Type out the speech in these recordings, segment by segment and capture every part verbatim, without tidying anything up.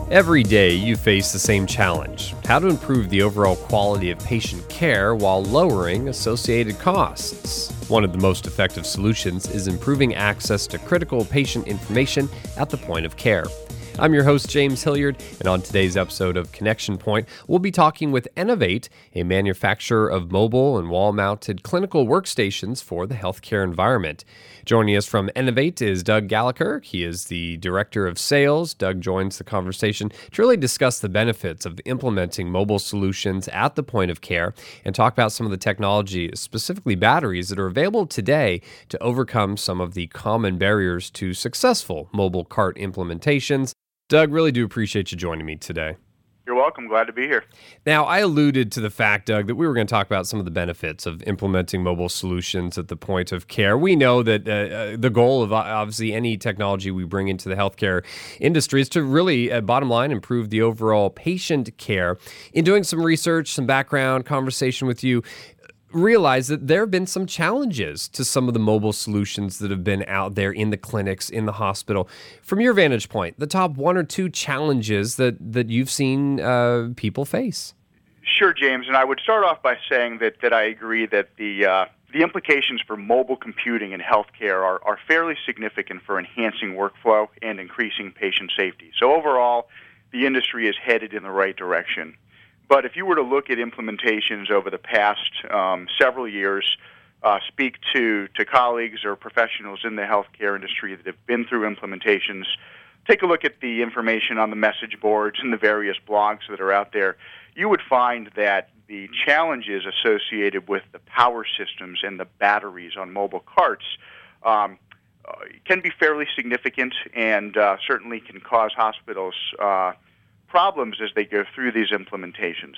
Every day you face the same challenge: how to improve the overall quality of patient care while lowering associated costs. One of the most effective solutions is improving access to critical patient information at the point of care. I'm your host, James Hilliard, and on today's episode of Connection Point, we'll be talking with Innovate, a manufacturer of mobile and wall-mounted clinical workstations for the healthcare environment. Joining us from Innovate is Doug Gallagher. He is the Director of Sales. Doug joins the conversation to really discuss the benefits of implementing mobile solutions at the point of care and talk about some of the technology, specifically batteries, that are available today to overcome some of the common barriers to successful mobile cart implementations. Doug, really do appreciate you joining me today. You're welcome. Glad to be here. Now, I alluded to the fact, Doug, that we were going to talk about some of the benefits of implementing mobile solutions at the point of care. We know that uh, uh, the goal of uh, obviously any technology we bring into the healthcare industry is to really, uh, bottom line, improve the overall patient care. In doing some research, some background conversation with you, realize that there have been some challenges to some of the mobile solutions that have been out there in the clinics, in the hospital. From your vantage point, the top one or two challenges that, that you've seen uh, people face? Sure, James, and I would start off by saying that, that I agree that the uh, the implications for mobile computing in healthcare are, are fairly significant for enhancing workflow and increasing patient safety. So overall, the industry is headed in the right direction. But if you were to look at implementations over the past um, several years, uh, speak to, to colleagues or professionals in the healthcare industry that have been through implementations, take a look at the information on the message boards and the various blogs that are out there, you would find that the challenges associated with the power systems and the batteries on mobile carts um, uh, can be fairly significant and uh, certainly can cause hospitals uh, problems as they go through these implementations.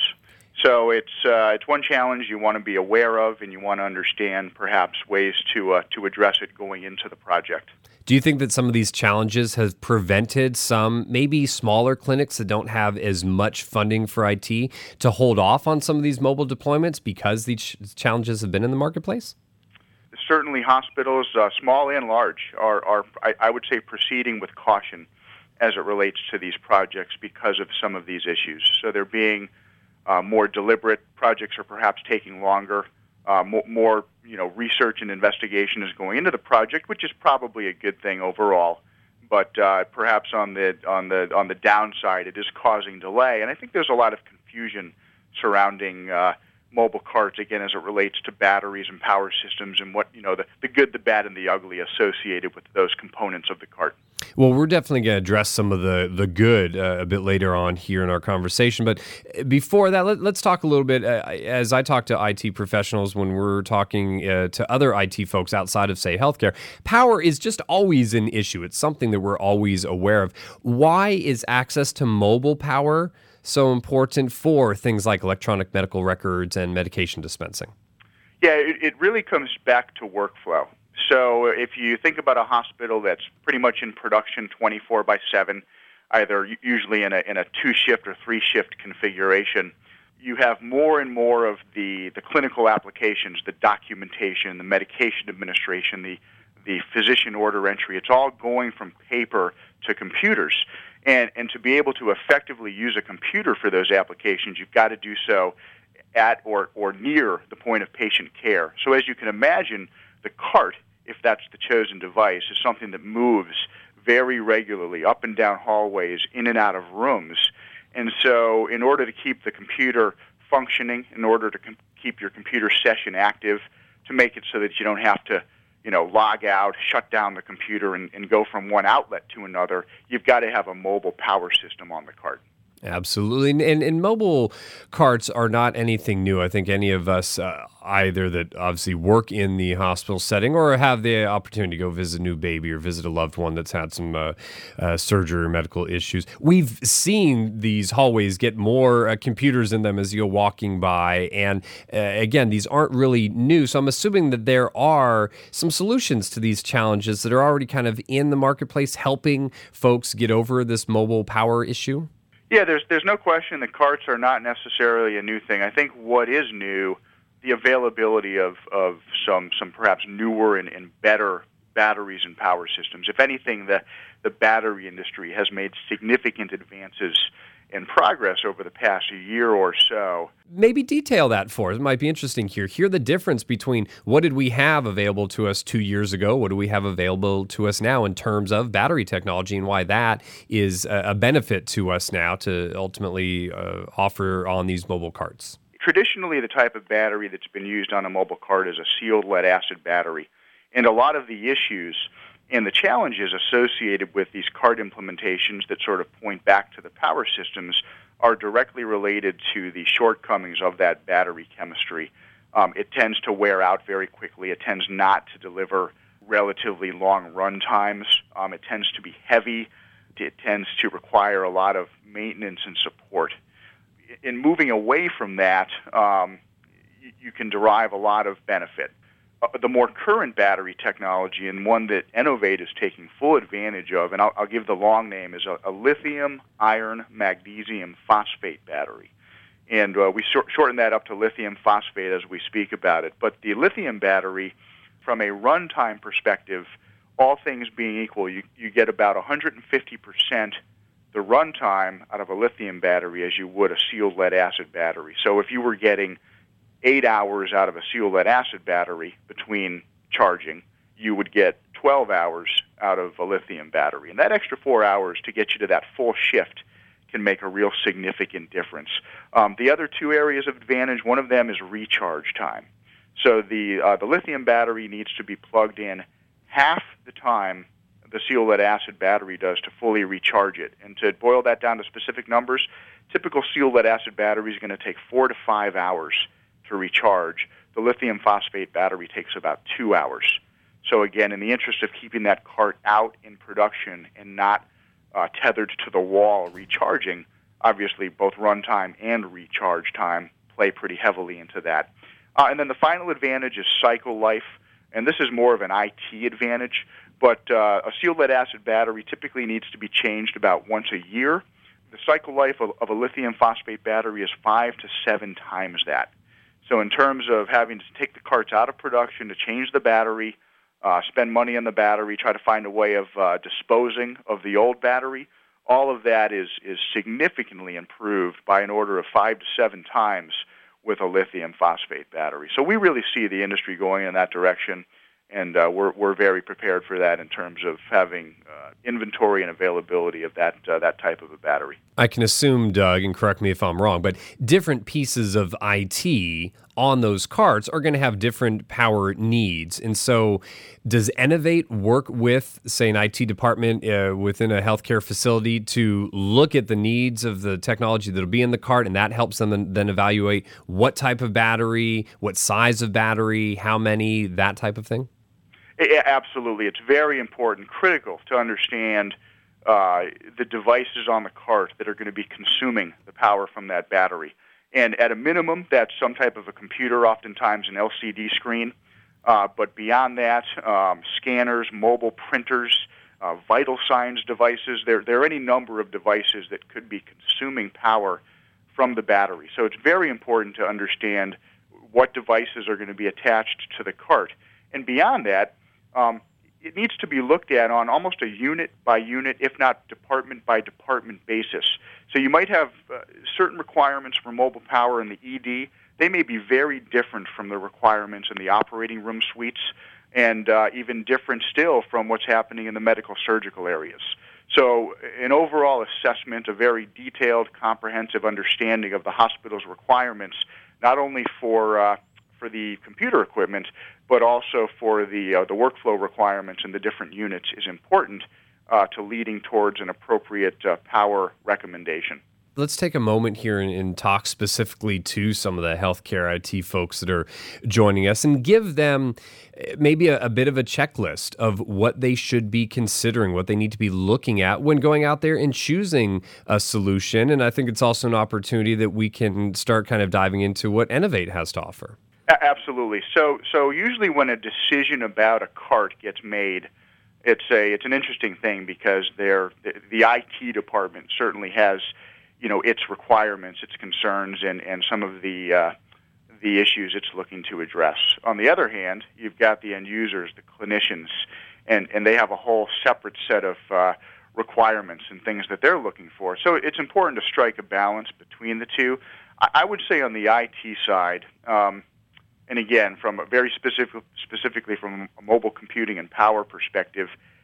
So it's uh, it's one challenge you want to be aware of, and you want to understand perhaps ways to uh, to address it going into the project. Do you think that some of these challenges have prevented some maybe smaller clinics that don't have as much funding for I T to hold off on some of these mobile deployments because these ch- challenges have been in the marketplace? Certainly hospitals, uh, small and large, are, are I, I would say proceeding with caution as it relates to these projects because of some of these issues. So they're being uh, more deliberate. Projects are perhaps taking longer. Uh, more, more, you know, research and investigation is going into the project, which is probably a good thing overall. But uh, perhaps on the on the on the downside, it is causing delay. And I think there's a lot of confusion surrounding uh, mobile carts, again, as it relates to batteries and power systems and what, you know, the, the good, the bad, and the ugly associated with those components of the cart. Well, we're definitely going to address some of the, the good uh, a bit later on here in our conversation. But before that, let, let's talk a little bit, uh, as I talk to I T professionals when we're talking uh, to other I T folks outside of, say, healthcare, power is just always an issue. It's something that we're always aware of. Why is access to mobile power so important for things like electronic medical records and medication dispensing? Yeah, it, it really comes back to workflow. So if you think about a hospital that's pretty much in production twenty-four by seven, either usually in a in a two-shift or three-shift configuration, you have more and more of the, the clinical applications, the documentation, the medication administration, the, the physician order entry. It's all going from paper to computers. And, and to be able to effectively use a computer for those applications, you've got to do so at or, or near the point of patient care. So as you can imagine, the cart, if that's the chosen device, is something that moves very regularly up and down hallways, in and out of rooms. And so in order to keep the computer functioning, in order to com- keep your computer session active, to make it so that you don't have to, you know, log out, shut down the computer, and, and go from one outlet to another, you've got to have a mobile power system on the cart. Absolutely. And, and mobile carts are not anything new. I think any of us, uh, either that obviously work in the hospital setting or have the opportunity to go visit a new baby or visit a loved one that's had some uh, uh, surgery or medical issues, we've seen these hallways get more uh, computers in them as you go walking by. And uh, again, these aren't really new. So I'm assuming that there are some solutions to these challenges that are already kind of in the marketplace helping folks get over this mobile power issue. Yeah, there's there's no question that carts are not necessarily a new thing. I think what is new, the availability of, of some some perhaps newer and, and better batteries and power systems. If anything, the, the battery industry has made significant advances in progress over the past year or so. Maybe detail that for us. It might be interesting here. Hear the difference between what did we have available to us two years ago, what do we have available to us now in terms of battery technology, and why that is a benefit to us now to ultimately uh, offer on these mobile carts. Traditionally, the type of battery that's been used on a mobile cart is a sealed lead-acid battery. And a lot of the issues and the challenges associated with these cart implementations that sort of point back to the power systems are directly related to the shortcomings of that battery chemistry. Um, it tends to wear out very quickly. It tends not to deliver relatively long run times. Um, it tends to be heavy. It tends to require a lot of maintenance and support. In moving away from that, um, you can derive a lot of benefit. Uh, the more current battery technology, and one that Enovate is taking full advantage of, and I'll, I'll give the long name, is a, a lithium iron magnesium phosphate battery. And uh, we short, shorten that up to lithium phosphate as we speak about it. But the lithium battery, from a runtime perspective, all things being equal, you, you get about one hundred fifty percent the runtime out of a lithium battery as you would a sealed lead-acid battery. So if you were getting eight hours out of a sealed lead-acid battery between charging, you would get twelve hours out of a lithium battery. And that extra four hours to get you to that full shift can make a real significant difference. Um, the other two areas of advantage, one of them is recharge time. So the uh, the lithium battery needs to be plugged in half the time the sealed lead-acid battery does to fully recharge it. And to boil that down to specific numbers, typical sealed lead-acid battery is going to take four to five hours to recharge. The lithium phosphate battery takes about two hours. So again, in the interest of keeping that cart out in production and not uh, tethered to the wall recharging, obviously both runtime and recharge time play pretty heavily into that. Uh, and then the final advantage is cycle life, and this is more of an I T advantage, but uh, a sealed lead-acid battery typically needs to be changed about once a year. The cycle life of, of a lithium phosphate battery is five to seven times that. So in terms of having to take the carts out of production to change the battery, uh, spend money on the battery, try to find a way of uh, disposing of the old battery, all of that is, is significantly improved by an order of five to seven times with a lithium phosphate battery. So we really see the industry going in that direction, and uh, we're we're very prepared for that in terms of having uh, inventory and availability of that uh, that type of a battery. I can assume, Doug, and correct me if I'm wrong, but different pieces of I T on those carts are going to have different power needs. And so does Enovate work with, say, an I T department uh, within a healthcare facility to look at the needs of the technology that will be in the cart, and that helps them then, then evaluate what type of battery, what size of battery, how many, that type of thing? Yeah, absolutely. It's very important, critical to understand uh, the devices on the cart that are going to be consuming the power from that battery. And at a minimum, that's some type of a computer, oftentimes an L C D screen. Uh, but beyond that, um, scanners, mobile printers, uh, vital signs devices, there, there are any number of devices that could be consuming power from the battery. So it's very important to understand what devices are going to be attached to the cart. And beyond that, um, it needs to be looked at on almost a unit-by-unit, if not department-by-department basis. So you might have uh, certain requirements for mobile power in the E D. They may be very different from the requirements in the operating room suites, and uh, even different still from what's happening in the medical surgical areas. So an overall assessment, a very detailed, comprehensive understanding of the hospital's requirements, not only for uh, for the computer equipment, but also for the uh, the workflow requirements in the different units, is important uh, to leading towards an appropriate uh, power recommendation. Let's take a moment here and, and talk specifically to some of the healthcare I T folks that are joining us and give them maybe a, a bit of a checklist of what they should be considering, what they need to be looking at when going out there and choosing a solution. And I think it's also an opportunity that we can start kind of diving into what Enovate has to offer. Absolutely. So, so usually when a decision about a cart gets made, it's a it's an interesting thing because they're, the, the I T department certainly has, you know, its requirements, its concerns, and, and some of the uh, the issues it's looking to address. On the other hand, you've got the end users, the clinicians, and, and they have a whole separate set of uh, requirements and things that they're looking for. So it's important to strike a balance between the two. I, I would say on the I T side, um, and again, from a very specific, specifically from a mobile computing and power perspective,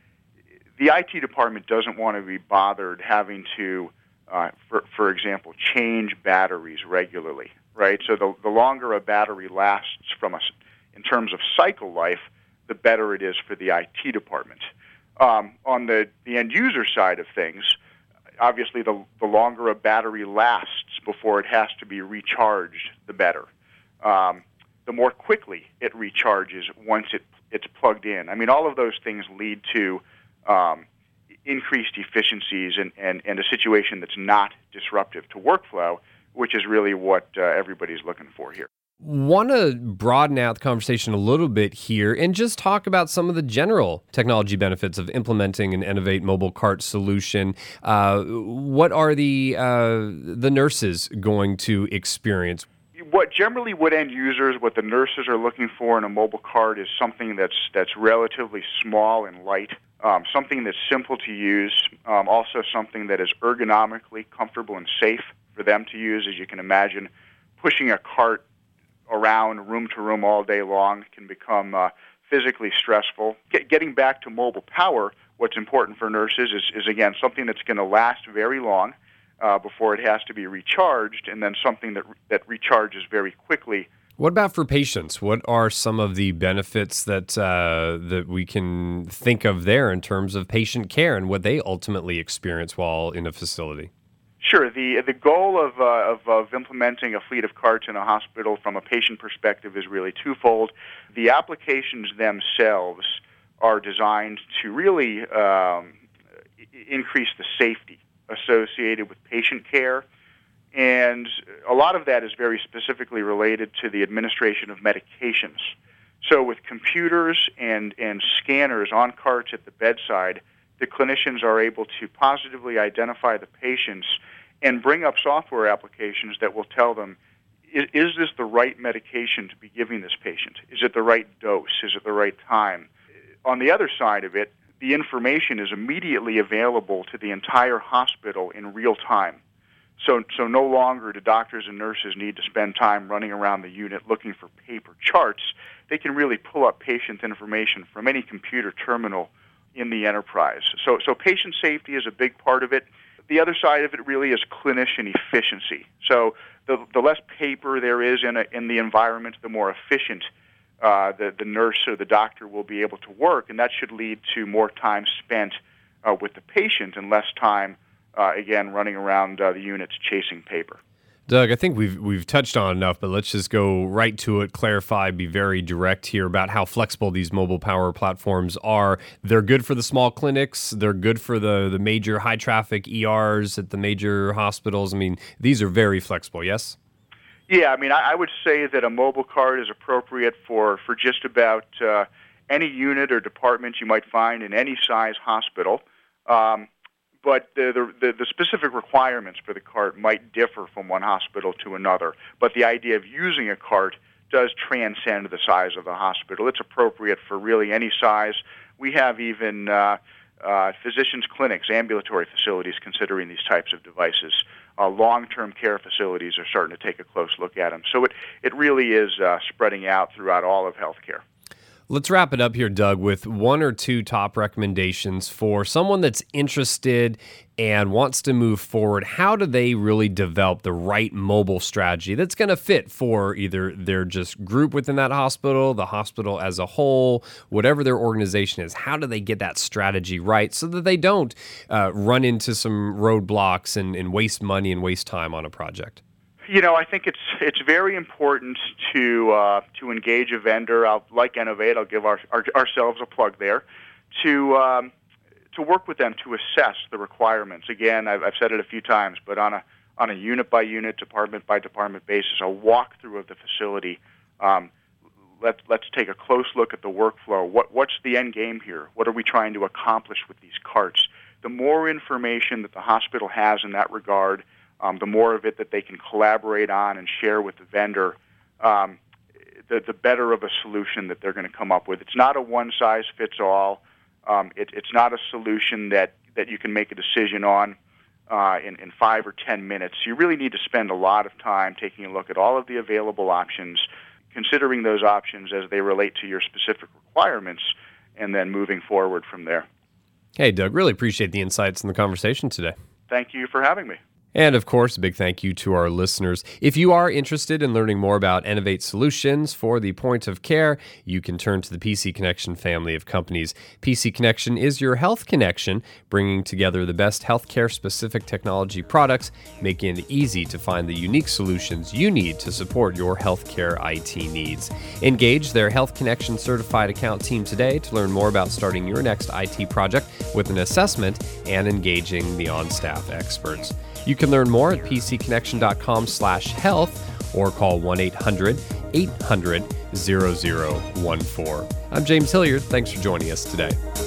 the I T department doesn't want to be bothered having to, uh, for, for example, change batteries regularly, right? So the, the longer a battery lasts from us in terms of cycle life, the better it is for the I T department. Um, on the, the end user side of things, obviously the, the longer a battery lasts before it has to be recharged, the better. Um, the more quickly it recharges once it, it's plugged in. I mean, all of those things lead to um, increased efficiencies and, and, and a situation that's not disruptive to workflow, which is really what uh, everybody's looking for here. Want to broaden out the conversation a little bit here and just talk about some of the general technology benefits of implementing an Innovate mobile cart solution. Uh, what are the uh, the nurses going to experience? What generally what end users, what the nurses are looking for in a mobile cart is something that's that's relatively small and light, um, something that's simple to use, um, also something that is ergonomically comfortable and safe for them to use. As you can imagine, pushing a cart around room to room all day long can become uh, physically stressful. Get, getting back to mobile power, what's important for nurses is, is again, something that's going to last very long uh, before it has to be recharged, and then something that that recharges very quickly. What about for patients? What are some of the benefits that uh, that we can think of there in terms of patient care and what they ultimately experience while in a facility? Sure. The the goal of, uh, of of implementing a fleet of carts in a hospital from a patient perspective is really twofold. The applications themselves are designed to really um, increase the safety associated with patient care, and a lot of that is very specifically related to the administration of medications. So with computers and, and scanners on carts at the bedside, the clinicians are able to positively identify the patients and bring up software applications that will tell them, is, is this the right medication to be giving this patient? Is it the right dose? Is it the right time? On the other side of it, the information is immediately available to the entire hospital in real time. So, so no longer do doctors and nurses need to spend time running around the unit looking for paper charts. They can really pull up patient information from any computer terminal in the enterprise. So, so patient safety is a big part of it. The other side of it really is clinician efficiency. So the, the less paper there is in, a, in the environment, the more efficient uh, the, the nurse or the doctor will be able to work, and that should lead to more time spent uh, with the patient and less time, uh, again, running around uh, the units chasing paper. Doug, I think we've we've touched on enough, but let's just go right to it, clarify, be very direct here about how flexible these mobile power platforms are. They're good for the small clinics. They're good for the, the major high-traffic E Rs at the major hospitals. I mean, these are very flexible, yes? Yeah, I mean, I, I would say that a mobile cart is appropriate for, for just about uh, any unit or department you might find in any size hospital. Um, But the, the the specific requirements for the cart might differ from one hospital to another. But the idea of using a cart does transcend the size of the hospital. It's appropriate for really any size. We have even uh, uh, physicians' clinics, ambulatory facilities considering these types of devices. Uh, long-term care facilities are starting to take a close look at them. So it, it really is uh, spreading out throughout all of healthcare. Let's wrap it up here, Doug, with one or two top recommendations for someone that's interested and wants to move forward. How do they really develop the right mobile strategy that's going to fit for either their just group within that hospital, the hospital as a whole, whatever their organization is? How do they get that strategy right so that they don't uh, run into some roadblocks and, and waste money and waste time on a project? You know, I think it's it's very important to uh, to engage a vendor. I'll, like Innovate, I'll give our, our, ourselves a plug there to um, to work with them to assess the requirements. Again, I've, I've said it a few times, but on a on a unit by unit, department by department basis, a walkthrough of the facility. Um, let let's take a close look at the workflow. What what's the end game here? What are we trying to accomplish with these carts? The more information that the hospital has in that regard, Um, the more of it that they can collaborate on and share with the vendor, um, the, the better of a solution that they're going to come up with. It's not a one-size-fits-all. Um, it, it's not a solution that, that you can make a decision on uh, in, in five or ten minutes. You really need to spend a lot of time taking a look at all of the available options, considering those options as they relate to your specific requirements, and then moving forward from there. Hey, Doug, really appreciate the insights in the conversation today. Thank you for having me. And of course, a big thank you to our listeners. If you are interested in learning more about Enovate solutions for the point of care, you can turn to the P C Connection family of companies. P C Connection is your health connection, bringing together the best healthcare-specific technology products, making it easy to find the unique solutions you need to support your healthcare I T needs. Engage their Health Connection certified account team today to learn more about starting your next I T project with an assessment and engaging the on-staff experts. You can learn more at pcconnection.com slash health or call one eight hundred eight hundred zero zero one four. I'm James Hilliard. Thanks for joining us today.